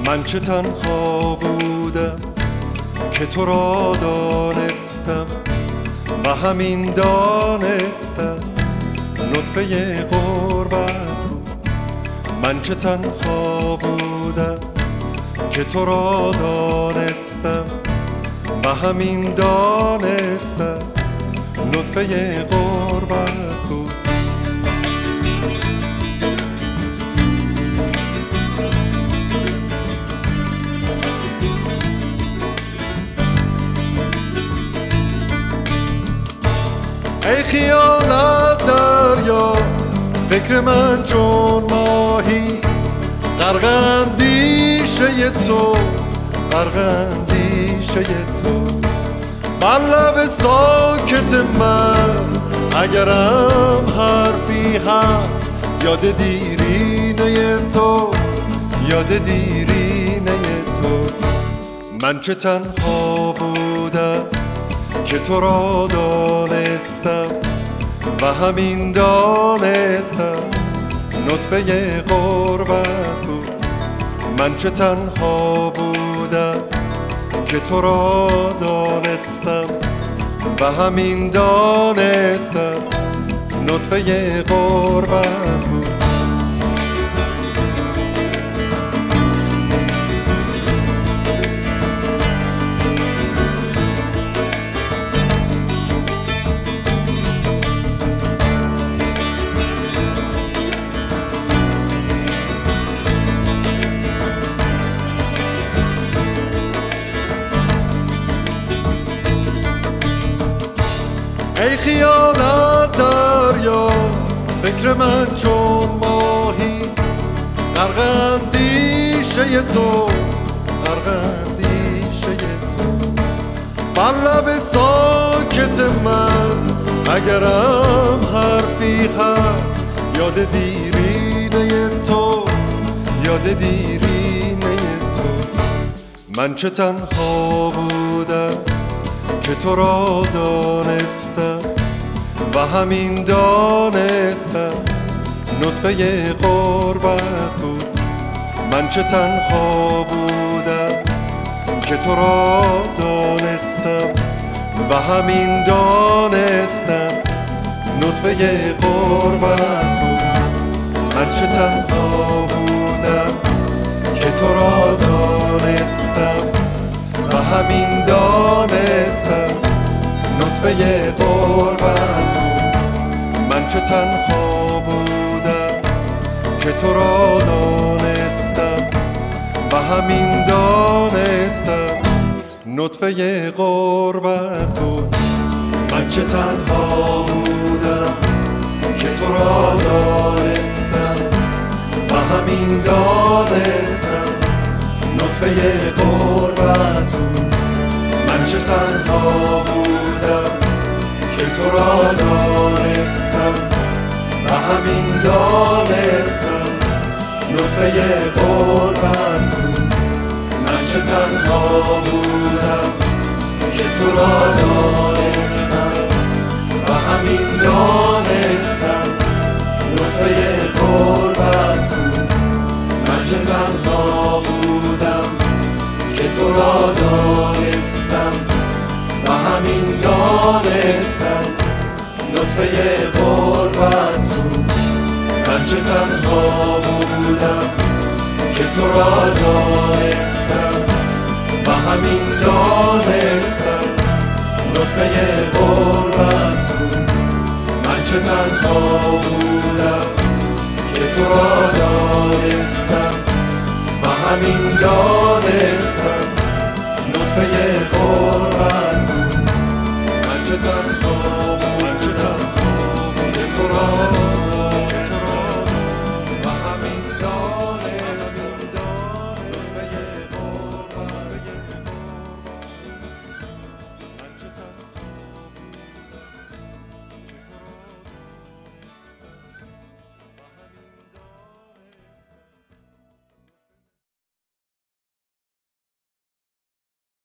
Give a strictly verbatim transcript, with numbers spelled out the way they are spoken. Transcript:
من چه تنها بودم که تو را دانستم و همین دانستم نطفه غربت بود. من چه تنها بودم که تو را دانستم و همین دانستم نطفه غربت بود. ای خیالت دریا، فکر من چون ماهی، غرق اندیشه توست، غرق اندیشه توست. بر لب ساکت من اگرم حرفی هست، یاد دیرینه توست، یاد دیرینه توست. من چه تنها بودم که تو را دانستم و همین دانستم نطفه غربت بود. من چه تنها بودم که تو را دانستم و همین دانستم نطفه غربت بود. ای خیالت دریا، فکر من چون ماهی، غرق اندیشه توست، غرق اندیشه توست. بر لب ساکت من اگرم حرفی هست، یاد دیرینه توست، یاد دیرینه توست. من چه تنها بودم که تو را دانستم و همین دانستم نطفه غربت بود. من چه تنها بودم که تو را دانستم و همین دانستم نطفه غربت بود. من چه تنها بودم که تو را دانستم و همین دانستم نطفه غربت بود. من چه تنها بودم که تو را دانستم و همین دانستم نطفه غربت بود. من چه تنها بودم که تو را دانستم و همین دانستم نطفه غربت بود. من چه تنها بودم که تو را دانستم و همین دانستم نطفه غربت بود. من چه تنها بودم که تو را دانستم و همین دانستم نطفه غربت بود. من چه تنها بودم که تو را دانستم و همین دانستم نطفه غربت بود. من چه تنها بودم که تو را دانستم و همین دانستم نطفه غربت بود. من چه تنها بودم که تو را دانستم و همین دانستم نطفه غربت بود. من چه تنها